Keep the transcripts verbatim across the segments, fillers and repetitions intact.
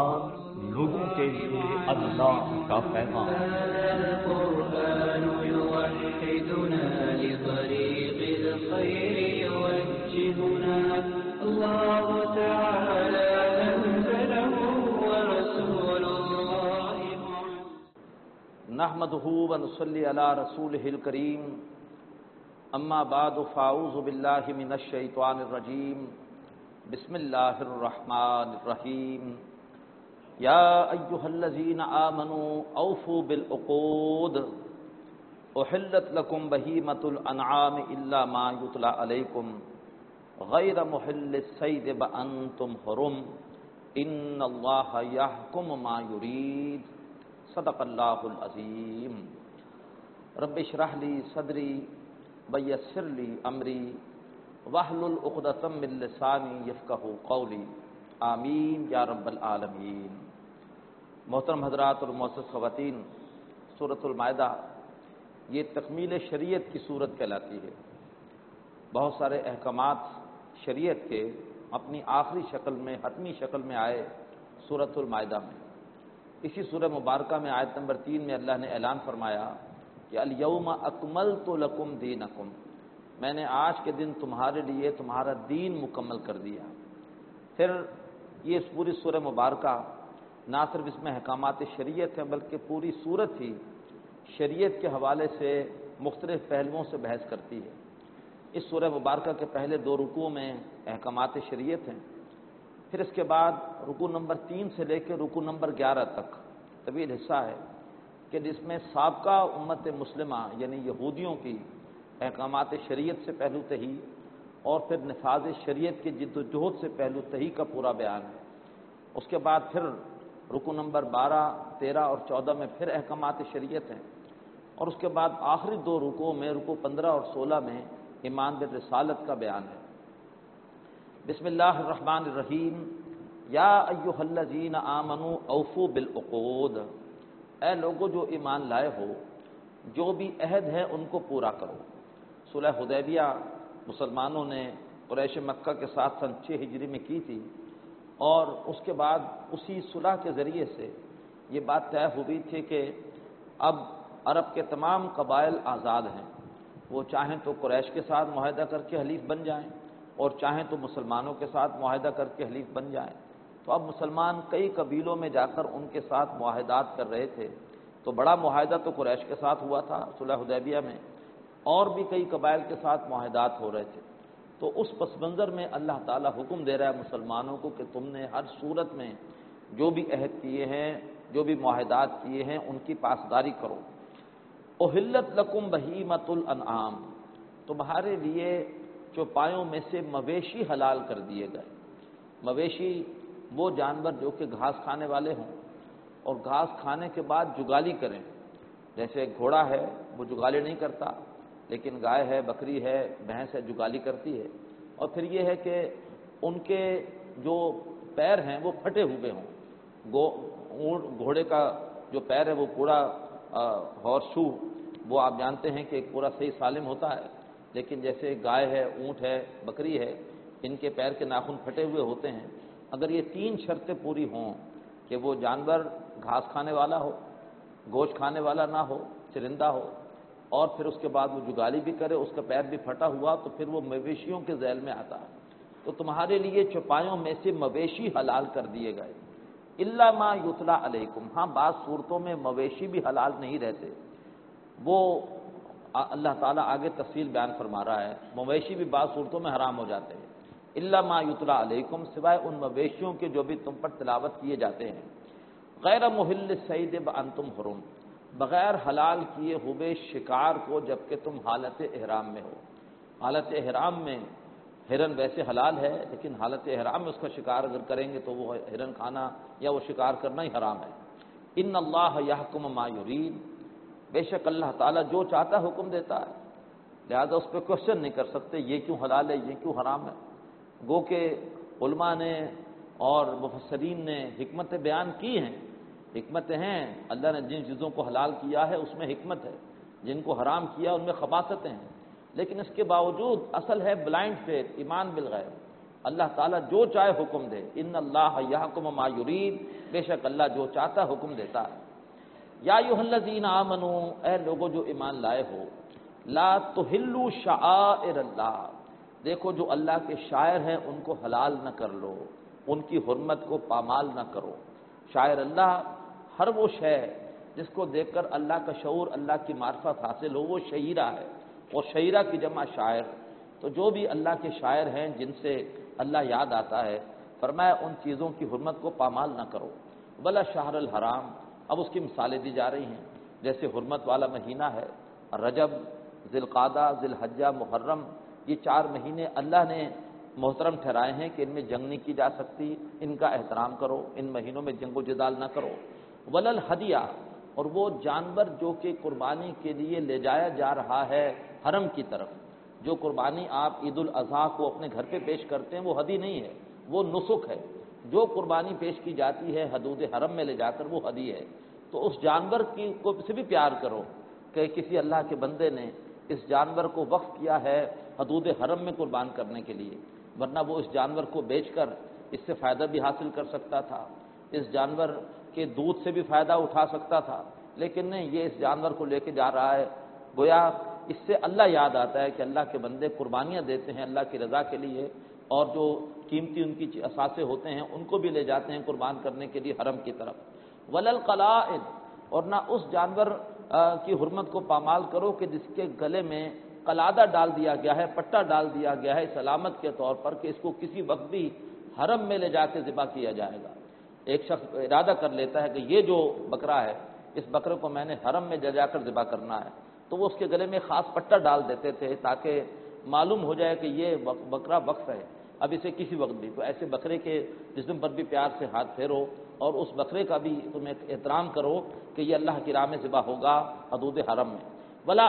قرآن لوگوں کے لیے اللہ کا پیغام۔ القرآن يوحدنا لطريق الخير يوجهنا الله تعالى أنزله ورسول الله نحمده ونصلي على رسوله الكريم اما بعد فاعوذ بالله من الشيطان الرجيم بسم الله الرحمن الرحيم يا أيها الذين آمنوا أوفوا بالعقود أحلت لكم بهيمة الأنعام إلا ما يتلى عليكم غير محل الصيد وأنتم حرم إن الله يحكم ما يريد صدق الله العظيم رب اشرح لي صدري ويسر لي أمري واحلل عقدة من لساني يفقهوا قولي آمین یا رب العالمین۔ محترم حضرات اور معزز خواتین، سورۃ المائدہ یہ تکمیل شریعت کی صورت کہلاتی ہے۔ بہت سارے احکامات شریعت کے اپنی آخری شکل میں، حتمی شکل میں آئے سورۃ المائدہ میں۔ اسی سورہ مبارکہ میں آیت نمبر تین میں اللہ نے اعلان فرمایا کہ الیوم اکملت لکم دینکم، میں نے آج کے دن تمہارے لیے تمہارا دین مکمل کر دیا۔ پھر یہ پوری سورہ مبارکہ نہ صرف اس میں احکامات شریعت ہیں بلکہ پوری سورت ہی شریعت کے حوالے سے مختلف پہلوؤں سے بحث کرتی ہے۔ اس سورہ مبارکہ کے پہلے دو رکوع میں احکامات شریعت ہیں، پھر اس کے بعد رکوع نمبر تین سے لے کے رکوع نمبر گیارہ تک طویل حصہ ہے کہ جس میں سابقہ امت مسلمہ یعنی یہودیوں کی احکامات شریعت سے پہلو تہی اور پھر نفاذ شریعت کی جد و جہد سے پہلو تہی کا پورا بیان ہے۔ اس کے بعد پھر رکوع نمبر بارہ، تیرہ اور چودہ میں پھر احکامات شریعت ہیں، اور اس کے بعد آخری دو رکوع میں رکوع پندرہ اور سولہ میں ایمان بالرسالت کا بیان ہے۔ بسم اللہ الرحمن الرحیم یا ایھا الذین آمنوا اوفوا بالعقود، اے لوگو جو ایمان لائے ہو جو بھی عہد ہے ان کو پورا کرو۔ صلح حدیبیہ مسلمانوں نے قریش مکہ کے ساتھ سن چھ ہجری میں کی تھی، اور اس کے بعد اسی صلح کے ذریعے سے یہ بات طے ہوئی تھی کہ اب عرب کے تمام قبائل آزاد ہیں، وہ چاہیں تو قریش کے ساتھ معاہدہ کر کے حلیف بن جائیں اور چاہیں تو مسلمانوں کے ساتھ معاہدہ کر کے حلیف بن جائیں۔ تو اب مسلمان کئی قبیلوں میں جا کر ان کے ساتھ معاہدات کر رہے تھے۔ تو بڑا معاہدہ تو قریش کے ساتھ ہوا تھا صلح حدیبیہ میں، اور بھی کئی قبائل کے ساتھ معاہدات ہو رہے تھے۔ تو اس پس منظر میں اللہ تعالیٰ حکم دے رہا ہے مسلمانوں کو کہ تم نے ہر صورت میں جو بھی عہد کیے ہیں، جو بھی معاہدات کیے ہیں، ان کی پاسداری کرو۔ احلت لکم بہیمۃ الانعام، تمہارے لیے چوپایوں میں سے مویشی حلال کر دیے گئے۔ مویشی وہ جانور جو کہ گھاس کھانے والے ہوں اور گھاس کھانے کے بعد جگالی کریں، جیسے گھوڑا ہے وہ جگالی نہیں کرتا، لیکن گائے ہے، بکری ہے، بھینس ہے، جگالی کرتی ہے۔ اور پھر یہ ہے کہ ان کے جو پیر ہیں وہ پھٹے ہوئے ہوں، گھوڑے کا جو پیر ہے وہ پورا ہارس شو، وہ آپ جانتے ہیں کہ پورا صحیح سالم ہوتا ہے، لیکن جیسے گائے ہے، اونٹ ہے، بکری ہے، ان کے پیر کے ناخن پھٹے ہوئے ہوتے ہیں۔ اگر یہ تین شرطیں پوری ہوں کہ وہ جانور گھاس کھانے والا ہو، گوشت کھانے والا نہ ہو، چرندہ ہو، اور پھر اس کے بعد وہ جگالی بھی کرے، اس کا پیر بھی پھٹا ہوا، تو پھر وہ مویشیوں کے ذیل میں آتا ہے۔ تو تمہارے لیے چوپایوں میں سے مویشی حلال کر دیے گئے، الا ما یتلی علیکم، ہاں بعض صورتوں میں مویشی بھی حلال نہیں رہتے، وہ اللہ تعالیٰ آگے تفصیل بیان فرما رہا ہے۔ مویشی بھی بعض صورتوں میں حرام ہو جاتے ہیں، الا ما یتلی علیکم، سوائے ان مویشیوں کے جو بھی تم پر تلاوت کیے جاتے ہیں۔ غیر محل الصید وانتم حرم، بغیر حلال کیے ہوئے شکار کو جبکہ تم حالت احرام میں ہو۔ حالت احرام میں ہرن ویسے حلال ہے، لیکن حالت احرام میں اس کا شکار اگر کریں گے تو وہ ہرن کھانا یا وہ شکار کرنا ہی حرام ہے۔ ان اللہ یحکم ما یرید، بے شک اللہ تعالیٰ جو چاہتا حکم دیتا ہے، لہذا اس پہ کوشچن نہیں کر سکتے یہ کیوں حلال ہے، یہ کیوں حرام ہے۔ گو کہ علماء نے اور مفسرین نے حکمتیں بیان کی ہیں، حکمتیں ہیں، اللہ نے جن چیزوں کو حلال کیا ہے اس میں حکمت ہے، جن کو حرام کیا ان میں خباثتیں ہیں، لیکن اس کے باوجود اصل ہے بلائنڈ فیتھ، ایمان بالغیب، اللہ تعالیٰ جو چاہے حکم دے، ان اللہ یحکم ما یرید، بے شک اللہ جو چاہتا ہے حکم دیتا ہے۔ یا ایھا الذین آمنوا، اے لوگوں جو ایمان لائے ہو، لا تحلوا شعائر اللہ، دیکھو جو اللہ کے شاعر ہیں ان کو حلال نہ کر لو، ان کی حرمت کو پامال نہ کرو۔ شاعر اللہ ہر وہ شے جس کو دیکھ کر اللہ کا شعور، اللہ کی معرفت حاصل ہو، وہ شعیرہ ہے، اور شعیرہ کی جمع شاعر۔ تو جو بھی اللہ کے شاعر ہیں جن سے اللہ یاد آتا ہے، فرمایا ان چیزوں کی حرمت کو پامال نہ کرو۔ ولا شہر الحرام، اب اس کی مثالیں دی جا رہی ہیں، جیسے حرمت والا مہینہ ہے رجب، ذی القعدہ، ذی الحجہ، محرم، یہ چار مہینے اللہ نے محترم ٹھہرائے ہیں کہ ان میں جنگ نہیں کی جا سکتی، ان کا احترام کرو، ان مہینوں میں جنگ و جدال نہ کرو۔ ولل ہدیہ، اور وہ جانور جو کہ قربانی کے لیے لے جایا جا رہا ہے حرم کی طرف، جو قربانی آپ عید الاضحیٰ کو اپنے گھر پہ پیش کرتے ہیں وہ ہدی نہیں ہے، وہ نسک ہے۔ جو قربانی پیش کی جاتی ہے حدود حرم میں لے جا کر وہ ہدی ہے۔ تو اس جانور کی کو سے بھی پیار کرو کہ کسی اللہ کے بندے نے اس جانور کو وقف کیا ہے حدود حرم میں قربان کرنے کے لیے، ورنہ وہ اس جانور کو بیچ کر اس سے فائدہ بھی حاصل کر سکتا تھا، اس جانور کے دودھ سے بھی فائدہ اٹھا سکتا تھا، لیکن نہیں، یہ اس جانور کو لے کے جا رہا ہے۔ گویا اس سے اللہ یاد آتا ہے کہ اللہ کے بندے قربانیاں دیتے ہیں اللہ کی رضا کے لیے، اور جو قیمتی ان کی اثاثے ہوتے ہیں ان کو بھی لے جاتے ہیں قربان کرنے کے لیے حرم کی طرف۔ ولل قلائد، اور نہ اس جانور کی حرمت کو پامال کرو کہ جس کے گلے میں قلادہ ڈال دیا گیا ہے، پٹا ڈال دیا گیا ہے اس علامت کے طور پر کہ اس کو کسی وقت بھی حرم میں لے جا کے ذبح کیا جائے گا۔ ایک شخص ارادہ کر لیتا ہے کہ یہ جو بکرا ہے اس بکرے کو میں نے حرم میں جا جا کر ذبح کرنا ہے، تو وہ اس کے گلے میں خاص پٹا ڈال دیتے تھے تاکہ معلوم ہو جائے کہ یہ بکرا وقف ہے، اب اسے کسی وقت بھی۔ تو ایسے بکرے کے جسم پر بھی پیار سے ہاتھ پھیرو، اور اس بکرے کا بھی تم احترام کرو کہ یہ اللہ کی راہ میں ذبح ہوگا حدود حرم میں۔ ولا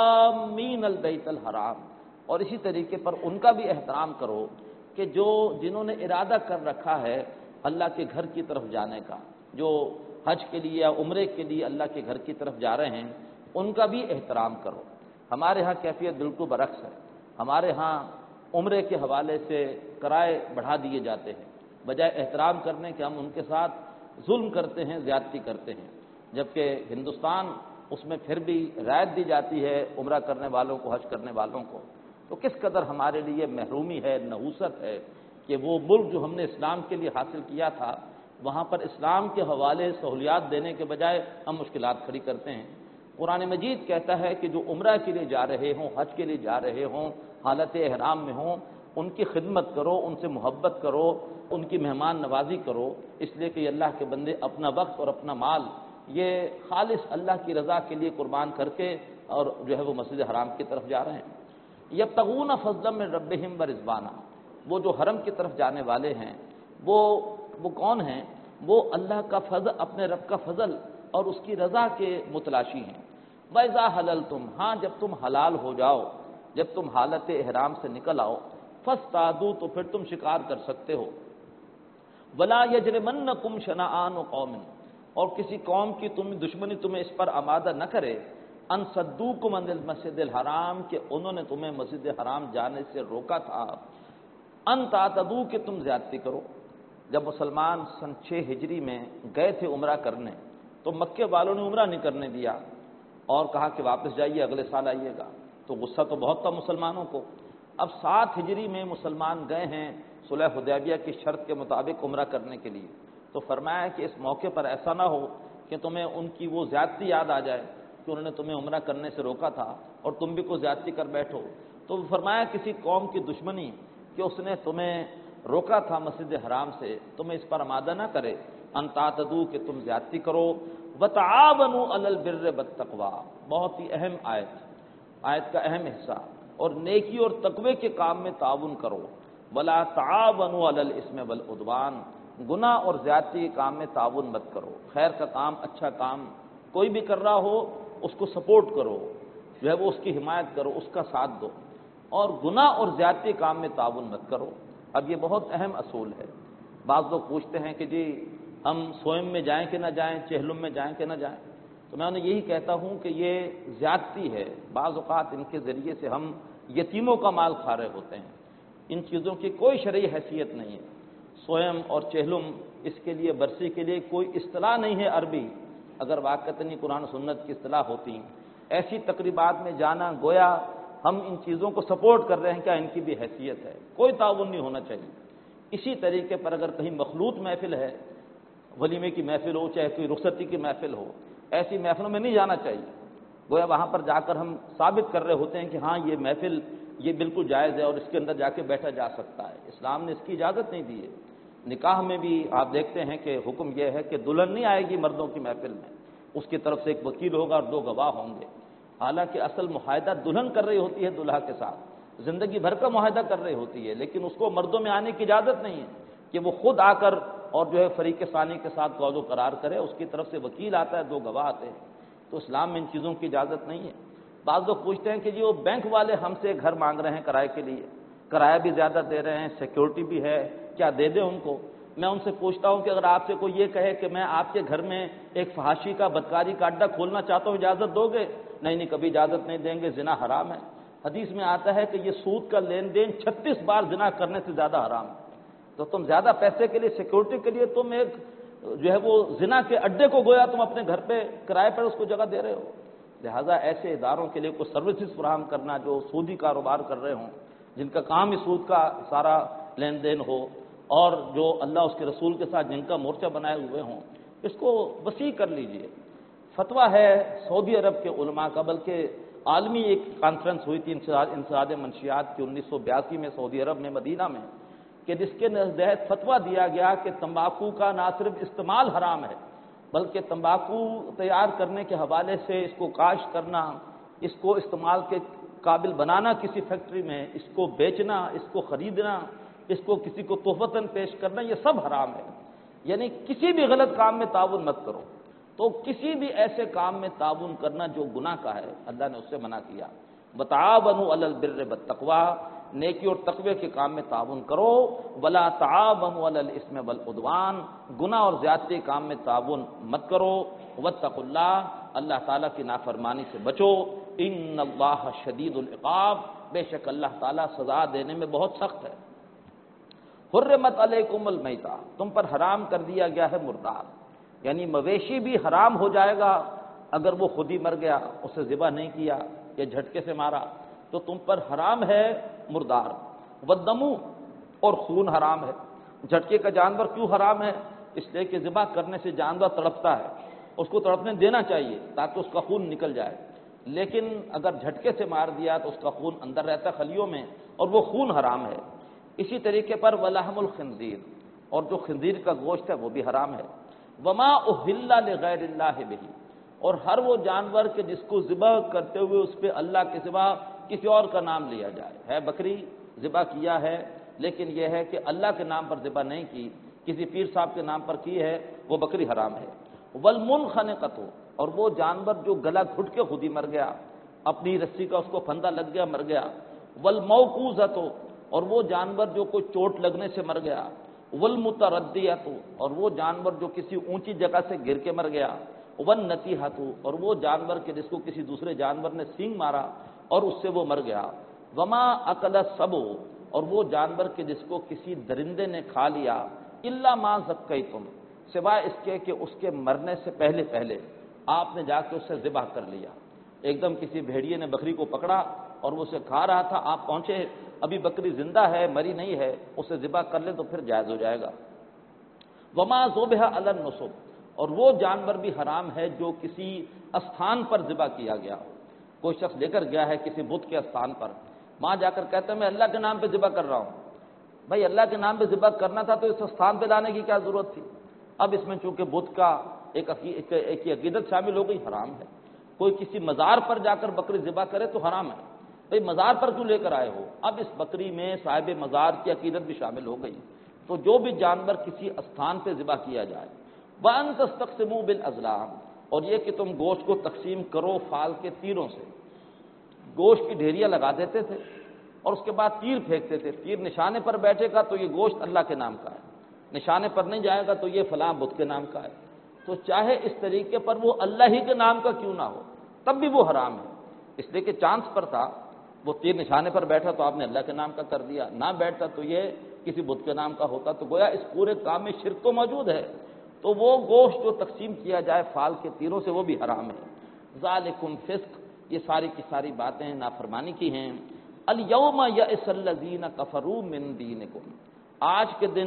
آمین البیت الحرام، اور اسی طریقے پر ان کا بھی احترام کرو کہ جو جنہوں نے ارادہ کر رکھا ہے اللہ کے گھر کی طرف جانے کا، جو حج کے لیے یا عمرے کے لیے اللہ کے گھر کی طرف جا رہے ہیں، ان کا بھی احترام کرو۔ ہمارے ہاں کیفیت بالکل برعکس ہے، ہمارے ہاں عمرے کے حوالے سے کرائے بڑھا دیے جاتے ہیں، بجائے احترام کرنے کے ہم ان کے ساتھ ظلم کرتے ہیں، زیادتی کرتے ہیں، جبکہ ہندوستان اس میں پھر بھی رعایت دی جاتی ہے عمرہ کرنے والوں کو، حج کرنے والوں کو۔ تو کس قدر ہمارے لیے محرومی ہے، نحوست ہے کہ وہ ملک جو ہم نے اسلام کے لیے حاصل کیا تھا وہاں پر اسلام کے حوالے سہولیات دینے کے بجائے ہم مشکلات کھڑی کرتے ہیں۔ قرآن مجید کہتا ہے کہ جو عمرہ کے لیے جا رہے ہوں، حج کے لیے جا رہے ہوں، حالت احرام میں ہوں، ان کی خدمت کرو، ان سے محبت کرو، ان کی مہمان نوازی کرو، اس لیے کہ اللہ کے بندے اپنا وقت اور اپنا مال یہ خالص اللہ کی رضا کے لیے قربان کر کے اور جو ہے وہ مسجد حرام کی طرف جا رہے ہیں۔ یبتغون فضلا من ربہم ورضوانا، وہ جو حرم کی طرف جانے والے ہیں وہ وہ کون ہیں؟ وہ اللہ کا فضل، اپنے رب کا فضل اور اس کی رضا کے متلاشی ہیں۔ وَإِذَا حَلَلْتُمْ، ہاں جب تم حلال ہو جاؤ، جب تم حالت احرام سے نکل آؤ، فاصطادوا، تو پھر تم شکار کر سکتے ہو۔ وَلَا يَجْرِمَنَّكُمْ شَنَآنُ قَوْمٍ، اور کسی قوم کی تم دشمنی تمہیں اس پر آمادہ نہ کرے، ان صدوکم عن المسجد الحرام، کہ انہوں نے تمہیں مسجد حرام جانے سے روکا تھا، ان تعتدوا، کہ تم زیادتی کرو۔ جب مسلمان سن چھ ہجری میں گئے تھے عمرہ کرنے تو مکے والوں نے عمرہ نہیں کرنے دیا اور کہا کہ واپس جائیے، اگلے سال آئیے گا، تو غصہ تو بہت تھا مسلمانوں کو۔ اب سات ہجری میں مسلمان گئے ہیں صلح حدیبیہ کی شرط کے مطابق عمرہ کرنے کے لیے، تو فرمایا کہ اس موقع پر ایسا نہ ہو کہ تمہیں ان کی وہ زیادتی یاد آ جائے کہ انہوں نے تمہیں عمرہ کرنے سے روکا تھا اور تم بھی کوئی زیادتی کر بیٹھو۔ تو فرمایا کسی قوم کی دشمنی کہ اس نے تمہیں روکا تھا مسجد حرام سے، تمہیں اس پر آمادہ نہ کرے، ان تعتدوا، کہ تم زیادتی کرو۔ وتعاونوا علی البر والتقوی، بہت ہی اہم آیت، آیت کا اہم حصہ، اور نیکی اور تقوی کے کام میں تعاون کرو۔ ولا تعاونوا علی الاثم والعدوان، گناہ اور زیادتی کے کام میں تعاون مت کرو۔ خیر کا کام، اچھا کام کوئی بھی کر رہا ہو اس کو سپورٹ کرو، جو ہے وہ اس کی حمایت کرو، اس کا ساتھ دو، اور گناہ اور زیادتی کے کام میں تعاون مت کرو۔ اب یہ بہت اہم اصول ہے۔ بعض لوگ پوچھتے ہیں کہ جی ہم سوئم میں جائیں کہ نہ جائیں، چہلم میں جائیں کہ نہ جائیں، تو میں انہیں یہی کہتا ہوں کہ یہ زیادتی ہے۔ بعض اوقات ان کے ذریعے سے ہم یتیموں کا مال کھا رہے ہوتے ہیں، ان چیزوں کی کوئی شرعی حیثیت نہیں ہے۔ سوئم اور چہلم اس کے لیے برسی کے لیے کوئی اصطلاح نہیں ہے عربی، اگر واقعتاً قرآن و سنت کی اصطلاح ہوتی ایسی تقریبات میں جانا گویا ہم ان چیزوں کو سپورٹ کر رہے ہیں، کیا ان کی بھی حیثیت ہے؟ کوئی تعاون نہیں ہونا چاہیے۔ اسی طریقے پر اگر کہیں مخلوط محفل ہے، ولیمے کی محفل ہو چاہے کوئی رخصتی کی محفل ہو، ایسی محفلوں میں نہیں جانا چاہیے، گویا وہاں پر جا کر ہم ثابت کر رہے ہوتے ہیں کہ ہاں یہ محفل یہ بالکل جائز ہے اور اس کے اندر جا کے بیٹھا جا سکتا ہے۔ اسلام نے اس کی اجازت نہیں دی ہے۔ نکاح میں بھی آپ دیکھتے ہیں کہ حکم یہ ہے کہ دلہن نہیں آئے گی مردوں کی محفل میں، اس کی طرف سے ایک وکیل ہوگا اور دو گواہ ہوں گے، حالانکہ اصل معاہدہ دلہن کر رہی ہوتی ہے دلہا کے ساتھ، زندگی بھر کا معاہدہ کر رہی ہوتی ہے، لیکن اس کو مردوں میں آنے کی اجازت نہیں ہے کہ وہ خود آ کر اور جو ہے فریق ثانی کے ساتھ قول و قرار کرے، اس کی طرف سے وکیل آتا ہے، دو گواہ آتے ہیں۔ تو اسلام میں ان چیزوں کی اجازت نہیں ہے۔ بعض لوگ پوچھتے ہیں کہ جی وہ بینک والے ہم سے گھر مانگ رہے ہیں کرائے کے لیے، کرایہ بھی زیادہ دے رہے ہیں، سیکیورٹی بھی ہے، کیا دے دیں ان کو؟ میں ان سے پوچھتا ہوں کہ اگر آپ سے کوئی یہ کہے کہ میں آپ کے گھر میں ایک فحاشی کا بدکاری کا اڈا کھولنا چاہتا ہوں، اجازت دو گے؟ نہیں نہیں، کبھی اجازت نہیں دیں گے، زنا حرام ہے۔ حدیث میں آتا ہے کہ یہ سود کا لین دین چھتیس بار زنا کرنے سے زیادہ حرام ہے، تو تم زیادہ پیسے کے لیے سیکیورٹی کے لیے تم ایک جو ہے وہ زنا کے اڈے کو گویا تم اپنے گھر پہ کرائے پر اس کو جگہ دے رہے ہو۔ لہٰذا ایسے اداروں کے لیے کوئی سروسز فراہم کرنا جو سودی کاروبار کر رہے ہوں، جن کا کام ہی سود کا سارا لین دین ہو، اور جو اللہ اس کے رسول کے ساتھ جن کا مورچہ بنائے ہوئے ہوں، اس کو وسیع کر لیجئے۔ فتویٰ ہے سعودی عرب کے علماء کا، بلکہ عالمی ایک کانفرنس ہوئی تھی انسداد منشیات کی انیس سو بیاسی میں سعودی عرب میں مدینہ میں، کہ جس کے تحت فتویٰ دیا گیا کہ تمباکو کا نہ صرف استعمال حرام ہے، بلکہ تمباکو تیار کرنے کے حوالے سے اس کو کاشت کرنا، اس کو استعمال کے قابل بنانا کسی فیکٹری میں، اس کو بیچنا، اس کو خریدنا، اس کو کسی کو تحفتاً پیش کرنا، یہ سب حرام ہے۔ یعنی کسی بھی غلط کام میں تعاون مت کرو۔ تو کسی بھی ایسے کام میں تعاون کرنا جو گناہ کا ہے، اللہ نے اس سے منع کیا۔ وتعاونوا علی البر والتقوی، نیکی اور تقوی کے کام میں تعاون کرو، ولا تعاونوا علی الاثم والعدوان، گناہ اور زیادتی کام میں تعاون مت کرو۔ واتقوا اللہ، اللہ تعالیٰ کی نافرمانی سے بچو۔ ان اللہ شدید العقاب، بے شک اللہ تعالیٰ سزا دینے میں بہت سخت ہے۔ حرمت علیکم المیتہ، تم پر حرام کر دیا گیا ہے مردار، یعنی مویشی بھی حرام ہو جائے گا اگر وہ خود ہی مر گیا، اسے ذبح نہیں کیا یا جھٹکے سے مارا تو تم پر حرام ہے مردار۔ والدم، اور خون حرام ہے۔ جھٹکے کا جانور کیوں حرام ہے؟ اس لیے کہ ذبح کرنے سے جانور تڑپتا ہے، اس کو تڑپنے دینا چاہیے تاکہ اس کا خون نکل جائے، لیکن اگر جھٹکے سے مار دیا تو اس کا خون اندر رہتا خلیوں میں اور وہ خون حرام ہے۔ اسی طریقے پر ولحم الخنزیر، اور جو خنزیر کا گوشت ہے وہ بھی حرام ہے۔ وما اہل لغیر اللہ بہ، اور ہر وہ جانور کے جس کو ذبح کرتے ہوئے اس پہ اللہ کے سوا کسی اور کا نام لیا جائے، ہے بکری ذبح کیا ہے لیکن یہ ہے کہ اللہ کے نام پر ذبح نہیں کی، کسی پیر صاحب کے نام پر کی ہے، وہ بکری حرام ہے۔ والمنخنقۃ، اور وہ جانور جو گلا گھٹ کے خود ہی مر گیا، اپنی رسی کا اس کو پھندا لگ گیا مر گیا۔ والموقوذۃ، اور وہ جانور جو کوئی چوٹ لگنے سے مر گیا۔ والمتردیۃ، اور وہ جانور جو کسی اونچی جگہ سے گر کے مر گیا۔ والنتیحۃ، اور وہ جانور کے جس کو کسی دوسرے جانور نے سینگ مارا اور اس سے وہ مر گیا۔ وما اکل السبع، اور وہ جانور کے جس کو کسی درندے نے کھا لیا۔ الا ما ذکیتم، سوائے اس کے کہ اس کے مرنے سے پہلے پہلے آپ نے جا کے اسے ذبح کر لیا۔ ایک دم کسی بھیڑیے نے بکری کو پکڑا اور وہ اسے کھا رہا تھا، آپ پہنچے، ابھی بکری زندہ ہے مری نہیں ہے، اسے ذبح کر لے تو پھر جائز ہو جائے گا۔ وما ذبح علی النصب، اور وہ جانور بھی حرام ہے جو کسی استھان پر ذبح کیا گیا ہو۔ کوئی شخص لے کر گیا ہے کسی بت کے استھان پر، وہاں جا کر کہتا ہے میں اللہ کے نام پہ ذبح کر رہا ہوں۔ بھائی اللہ کے نام پہ ذبح کرنا تھا تو اس استھان پہ لانے کی کیا ضرورت تھی؟ اب اس میں چونکہ بت کا ایک ایک عقیدت شامل ہو گئی، حرام ہے۔ کوئی کسی مزار پر جا کر بکری ذبح کرے تو حرام ہے، بھائی مزار پر کیوں لے کر آئے ہو؟ اب اس بکری میں صاحب مزار کی عقیدت بھی شامل ہو گئی۔ تو جو بھی جانور کسی استھان پہ ذبح کیا جائے۔ وَأَن تَسْتَقْسِمُوا بِالْأَزْلَامِ، اور یہ کہ تم گوشت کو تقسیم کرو فال کے تیروں سے۔ گوشت کی ڈھیریاں لگا دیتے تھے اور اس کے بعد تیر پھینکتے تھے، تیر نشانے پر بیٹھے گا تو یہ گوشت اللہ کے نام کا ہے، نشانے پر نہیں جائے گا تو یہ فلاں بت کے نام کا ہے۔ تو چاہے اس طریقے پر وہ اللہ ہی کے نام کا کیوں نہ ہو، تب بھی وہ حرام ہے، اس لیے کہ چانس پر تھا وہ تیر نشانے پر بیٹھا تو آپ نے اللہ کے نام کا کر دیا، نہ بیٹھتا تو یہ کسی بت کے نام کا ہوتا، تو گویا اس پورے کام میں شرک تو موجود ہے۔ تو وہ گوشت جو تقسیم کیا جائے فال کے تیروں سے وہ بھی حرام ہے۔ ذالکم فسق، یہ ساری کی ساری باتیں نافرمانی کی ہیں۔ الیوم یئس الذین کفروا من دینکم، آج کے دن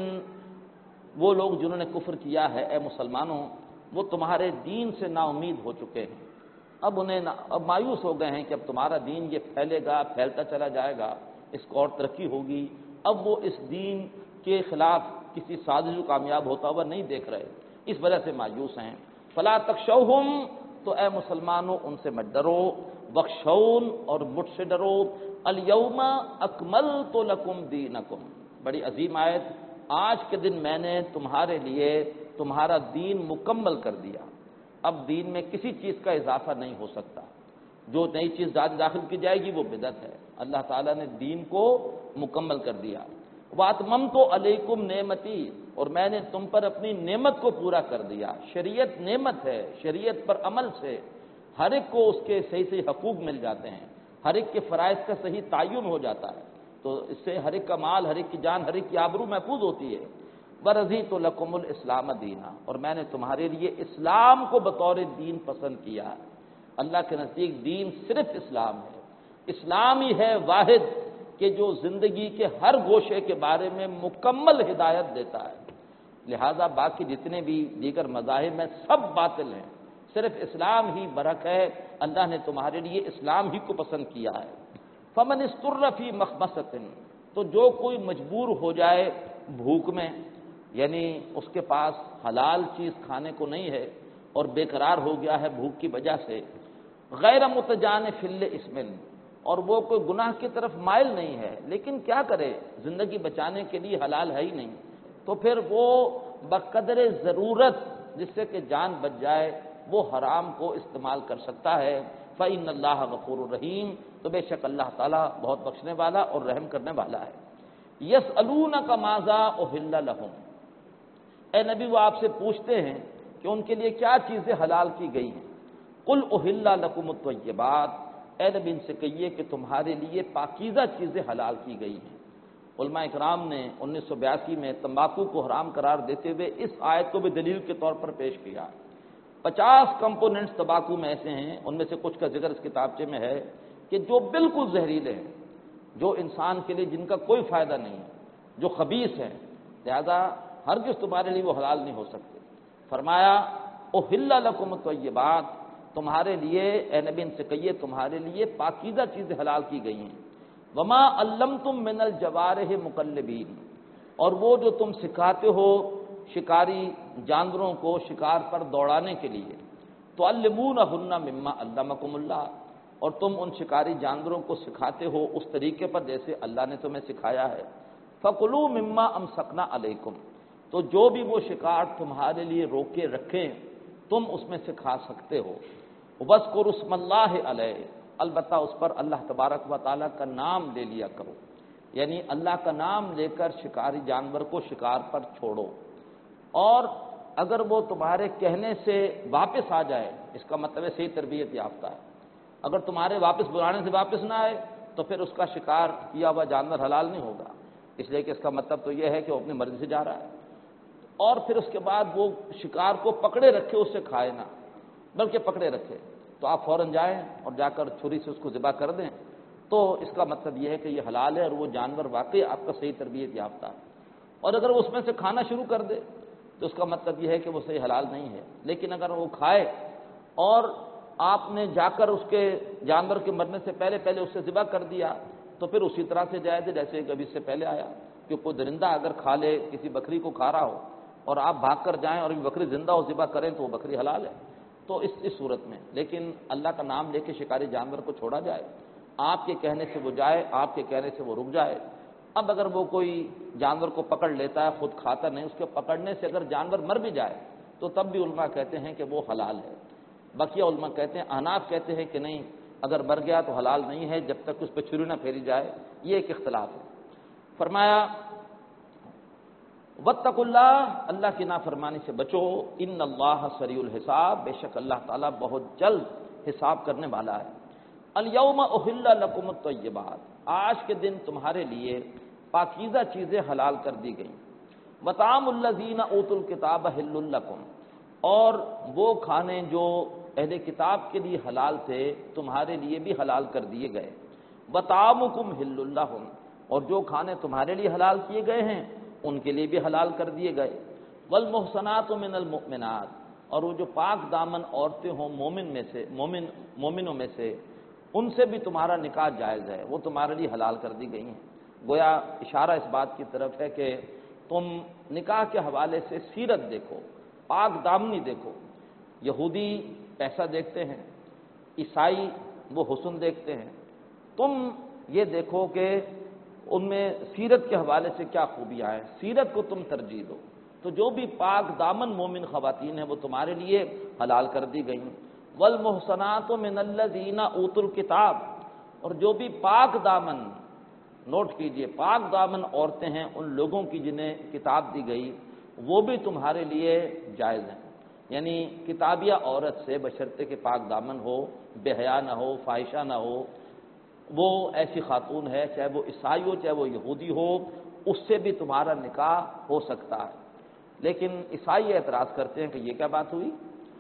وہ لوگ جنہوں نے کفر کیا ہے اے مسلمانوں، وہ تمہارے دین سے نا امید ہو چکے ہیں، اب انہیں اب مایوس ہو گئے ہیں کہ اب تمہارا دین یہ پھیلے گا، پھیلتا چلا جائے گا، اس کو اور ترقی ہوگی، اب وہ اس دین کے خلاف کسی سازش کو کامیاب ہوتا ہوا نہیں دیکھ رہے، اس وجہ سے مایوس ہیں۔ فلا تخشوہم، تو اے مسلمانوں ان سے مت ڈرو، بخشون، اور مجھ سے ڈرو۔ الیوم اکملت لکم دینکم، بڑی عظیم آیت، آج کے دن میں نے تمہارے لیے تمہارا دین مکمل کر دیا، اب دین میں کسی چیز کا اضافہ نہیں ہو سکتا، جو نئی چیز داخل کی جائے گی وہ بدعت ہے، اللہ تعالیٰ نے دین کو مکمل کر دیا۔ وَأَتْمَمْتُ عَلَيْكُمْ نِعْمَتِي، اور میں نے تم پر اپنی نعمت کو پورا کر دیا۔ شریعت نعمت ہے، شریعت پر عمل سے ہر ایک کو اس کے صحیح صحیح حقوق مل جاتے ہیں، ہر ایک کے فرائض کا صحیح تعین ہو جاتا ہے، تو اس سے ہر ایک کا مال، ہر ایک کی جان، ہر ایک کی آبرو محفوظ ہوتی ہے۔ وَرَضِيتُ لَكُمُ الْإِسْلَامَ دِينًا، اور میں نے تمہارے لیے اسلام کو بطور دین پسند کیا۔ اللہ کے نزدیک دین صرف اسلام ہے، اسلام ہی ہے واحد کہ جو زندگی کے ہر گوشے کے بارے میں مکمل ہدایت دیتا ہے، لہذا باقی جتنے بھی دیگر مذاہب میں سب باطل ہیں، صرف اسلام ہی برحق ہے، اللہ نے تمہارے لیے اسلام ہی کو پسند کیا ہے۔ فَمَنِ اسْتُرَّ فِي مَخْمَصَةٍ، تو جو کوئی مجبور ہو جائے بھوک میں، یعنی اس کے پاس حلال چیز کھانے کو نہیں ہے اور بے قرار ہو گیا ہے بھوک کی وجہ سے، غیر متجانف لإثم، اور وہ کوئی گناہ کی طرف مائل نہیں ہے، لیکن کیا کرے، زندگی بچانے کے لیے حلال ہے ہی نہیں، تو پھر وہ بقدر ضرورت جس سے کہ جان بچ جائے وہ حرام کو استعمال کر سکتا ہے۔ فإن اللہ غفور الرحیم، تو بے شک اللہ تعالیٰ بہت بخشنے والا اور رحم کرنے والا ہے۔ یسألونک ماذا أحل لهم، اے نبی وہ آپ سے پوچھتے ہیں کہ ان کے لیے کیا چیزیں حلال کی گئی ہیں۔ قل أحل لكم الطیبات، اے نبی ان سے کہیے کہ تمہارے لیے پاکیزہ چیزیں حلال کی گئی ہیں۔ علماء اکرام نے انیس سو بیاسی میں تمباکو کو حرام قرار دیتے ہوئے اس آیت کو بھی دلیل کے طور پر پیش کیا۔ پچاس کمپوننٹس تمباکو میں ایسے ہیں، ان میں سے کچھ کا ذکر اس کتابچے میں ہے کہ جو بالکل زہریلے ہیں، جو انسان کے لیے جن کا کوئی فائدہ نہیں ہے، جو خبیث ہیں، لہذا ہرگز تمہارے لیے وہ حلال نہیں ہو سکتے۔ فرمایا أحل لكم الطیبات، تمہارے لیے اے نبی ان سے کہیے تمہارے لیے پاکیزہ چیزیں حلال کی گئی ہیں۔ وما علمتم من الجوارح مقلبین، اور وہ جو تم سکھاتے ہو شکاری جانوروں کو شکار پر دوڑانے کے لیے، تعلمونہن مما علمکم اللہ، اور تم ان شکاری جانوروں کو سکھاتے ہو اس طریقے پر جیسے اللہ نے تمہیں سکھایا ہے۔ فکلوا مما امسکنا علیکم، تو جو بھی وہ شکار تمہارے لیے روکے رکھیں تم اس میں سے کھا سکتے ہو۔ وَاذْكُرُوا اسْمَ اللَّهِ عَلَيْهِ، البتہ اس پر اللہ تبارک و تعالیٰ کا نام لے لیا کرو، یعنی اللہ کا نام لے کر شکاری جانور کو شکار پر چھوڑو، اور اگر وہ تمہارے کہنے سے واپس آ جائے، اس کا مطلب ہے صحیح تربیت یافتہ ہے، اگر تمہارے واپس بلانے سے واپس نہ آئے تو پھر اس کا شکار کیا ہوا جانور حلال نہیں ہوگا، اس لیے کہ اس کا مطلب تو یہ ہے کہ وہ اپنی مرضی سے جا رہا ہے، اور پھر اس کے بعد وہ شکار کو پکڑے رکھے، اس سے کھائے نہ، بلکہ پکڑے رکھے، تو آپ فوراً جائیں اور جا کر چھری سے اس کو ذبح کر دیں، تو اس کا مطلب یہ ہے کہ یہ حلال ہے اور وہ جانور واقعی آپ کا صحیح تربیت یافتہ ہے۔ اور اگر وہ اس میں سے کھانا شروع کر دے تو اس کا مطلب یہ ہے کہ وہ صحیح حلال نہیں ہے، لیکن اگر وہ کھائے اور آپ نے جا کر اس کے جانور کے مرنے سے پہلے پہلے اس سے ذبح کر دیا تو پھر اسی طرح سے جائز ہے جیسے کبھی اس سے پہلے آیا، کہ کوئی درندہ اگر کھا لے، کسی بکری کو کھا رہا ہو اور آپ بھاگ کر جائیں اور بکری زندہ ہو ذبح کریں تو وہ بکری حلال ہے، تو اس اس صورت میں، لیکن اللہ کا نام لے کے شکاری جانور کو چھوڑا جائے، آپ کے کہنے سے وہ جائے، آپ کے کہنے سے وہ رک جائے۔ اب اگر وہ کوئی جانور کو پکڑ لیتا ہے، خود کھاتا نہیں، اس کے پکڑنے سے اگر جانور مر بھی جائے تو تب بھی علماء کہتے ہیں کہ وہ حلال ہے، بقیہ علماء کہتے ہیں، احناف کہتے ہیں کہ نہیں، اگر مر گیا تو حلال نہیں ہے جب تک اس پہ چھری نہ پھیری جائے، یہ ایک اختلاف ہے۔ فرمایا واتقوا اللہ، اللہ کی نافرمانی سے بچو، ان اللہ سریع الحساب، بے شک اللہ تعالیٰ بہت جلد حساب کرنے والا ہے۔ الیوم احل لکم الطیبات، آج کے دن تمہارے لیے پاکیزہ چیزیں حلال کر دی گئیں، وطعام الذین اوتوا الکتاب حل لکم، اور وہ کھانے جو اہل کتاب کے لیے حلال تھے تمہارے لیے بھی حلال کر دیے گئے، وطعامکم حل لہم، اور جو کھانے تمہارے لیے حلال کیے گئے ہیں ان کے لیے بھی حلال کر دیے گئے، والمحصنات من المؤمنات، اور وہ جو پاک دامن عورتیں ہوں مومن میں سے مومن مومنوں میں سے ان سے بھی تمہارا نکاح جائز ہے، وہ تمہارے لیے حلال کر دی گئی ہیں۔ گویا اشارہ اس بات کی طرف ہے کہ تم نکاح کے حوالے سے سیرت دیکھو، پاک دامنی دیکھو۔ یہودی پیسہ دیکھتے ہیں، عیسائی وہ حسن دیکھتے ہیں، تم یہ دیکھو کہ ان میں سیرت کے حوالے سے کیا خوبیاں ہیں، سیرت کو تم ترجیح دو۔ تو جو بھی پاک دامن مومن خواتین ہیں وہ تمہارے لیے حلال کر دی گئیں۔ والمحصنات من الذین اوتوا الکتاب، اور جو بھی پاک دامن، نوٹ کیجئے، پاک دامن عورتیں ہیں ان لوگوں کی جنہیں کتاب دی گئی وہ بھی تمہارے لیے جائز ہیں، یعنی کتابیہ عورت سے بشرطے کہ پاک دامن ہو، بے حیا نہ ہو، فاحشہ نہ ہو، وہ ایسی خاتون ہے، چاہے وہ عیسائی ہو چاہے وہ یہودی ہو، اس سے بھی تمہارا نکاح ہو سکتا ہے۔ لیکن عیسائی اعتراض کرتے ہیں کہ یہ کیا بات ہوئی،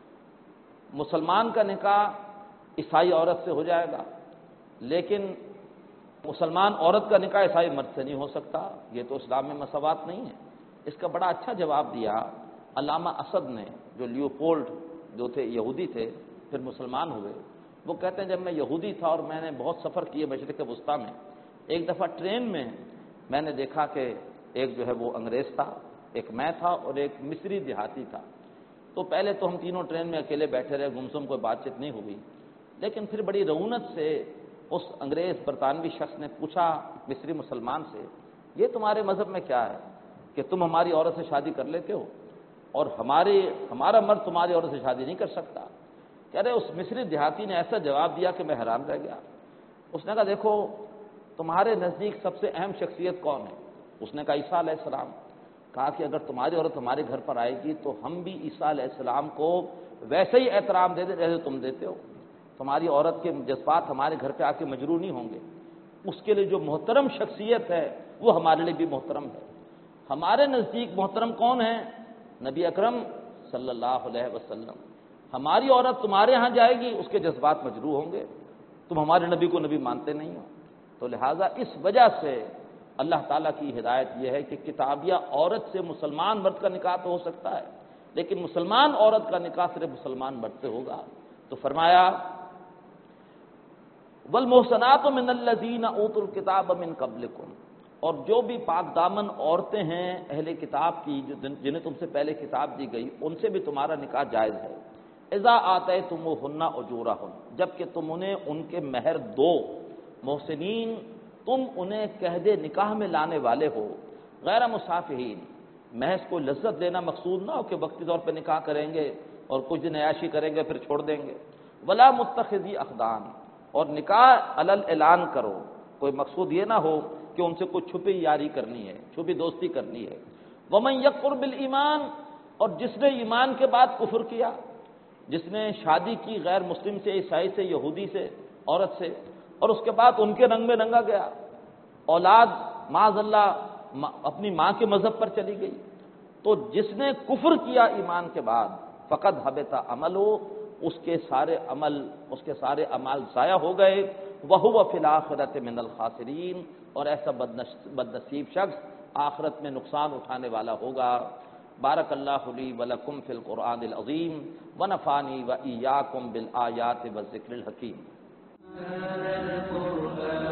مسلمان کا نکاح عیسائی عورت سے ہو جائے گا لیکن مسلمان عورت کا نکاح عیسائی مرد سے نہیں ہو سکتا، یہ تو اسلام میں مساوات نہیں ہے۔ اس کا بڑا اچھا جواب دیا علامہ اسد نے، جو لیوپولڈ جو تھے یہودی تھے پھر مسلمان ہوئے۔ وہ کہتے ہیں جب میں یہودی تھا اور میں نے بہت سفر کیے مشرق وسطیٰ میں، ایک دفعہ ٹرین میں میں نے دیکھا کہ ایک جو ہے وہ انگریز تھا، ایک میں تھا اور ایک مصری دیہاتی تھا۔ تو پہلے تو ہم تینوں ٹرین میں اکیلے بیٹھے رہے، گمسم کوئی بات چیت نہیں ہوئی، لیکن پھر بڑی رعونت سے اس انگریز برطانوی شخص نے پوچھا مصری مسلمان سے، یہ تمہارے مذہب میں کیا ہے کہ تم ہماری عورت سے شادی کر لیتے ہو اور ہمارے ہمارا مرد تمہاری عورت سے شادی نہیں کر سکتا؟ کہہ رہے اس مصری دیہاتی نے ایسا جواب دیا کہ میں حیران رہ گیا۔ اس نے کہا دیکھو تمہارے نزدیک سب سے اہم شخصیت کون ہے؟ اس نے کہا عیسیٰ علیہ السلام۔ کہا کہ اگر تمہاری عورت ہمارے گھر پر آئے گی تو ہم بھی عیسیٰ علیہ السلام کو ویسے ہی احترام دے دیں جیسے تم دیتے ہو، تمہاری عورت کے جذبات ہمارے گھر پہ آ کے مجروح نہیں ہوں گے۔ اس کے لیے جو محترم شخصیت ہے وہ ہمارے لیے بھی محترم ہے۔ ہمارے نزدیک محترم کون ہے؟ نبی اکرم صلی اللہ علیہ وسلم۔ ہماری عورت تمہارے ہاں جائے گی اس کے جذبات مجروح ہوں گے، تم ہمارے نبی کو نبی مانتے نہیں ہو۔ تو لہٰذا اس وجہ سے اللہ تعالیٰ کی ہدایت یہ ہے کہ کتابیہ عورت سے مسلمان مرد کا نکاح تو ہو سکتا ہے لیکن مسلمان عورت کا نکاح صرف مسلمان مرد سے ہوگا۔ تو فرمایا والمحصنات من الذین اوتوا الکتاب من قبلکم، اور جو بھی پاک دامن عورتیں ہیں اہل کتاب کی جو جنہیں تم سے پہلے کتاب دی گئی ان سے بھی تمہارا نکاح جائز ہے۔ اذا آتیتموہن اجورہن، جبکہ تم انہیں ان کے مہر دو، محسنین تم انہیں قید نکاح میں لانے والے ہو، غیر مصافحین، محض کو لذت لینا مقصود نہ ہو کہ وقتی طور پہ نکاح کریں گے اور کچھ دن عیاشی کریں گے پھر چھوڑ دیں گے، ولا متخذی اخدان، اور نکاح علل اعلان کرو، کوئی مقصود یہ نہ ہو کہ ان سے کوئی چھپی یاری کرنی ہے، چھپی دوستی کرنی ہے۔ ومن یکفر بالایمان، اور جس نے ایمان کے بعد کفر کیا، جس نے شادی کی غیر مسلم سے، عیسائی سے، یہودی سے، عورت سے، اور اس کے بعد ان کے رنگ میں رنگا گیا، اولاد معاذ اللہ اپنی ماں کے مذہب پر چلی گئی، تو جس نے کفر کیا ایمان کے بعد فقد حبط عملہ، اس کے سارے عمل اس کے سارے اعمال ضائع ہو گئے، وہو فی الآخرۃ من الخاسرین، اور ایسا بد نصیب شخص آخرت میں نقصان اٹھانے والا ہوگا۔ بارک اللہ لی ولکم فی القرآن العظیم ونفعنی وإیاکم بالآیات والذکر الحکیم۔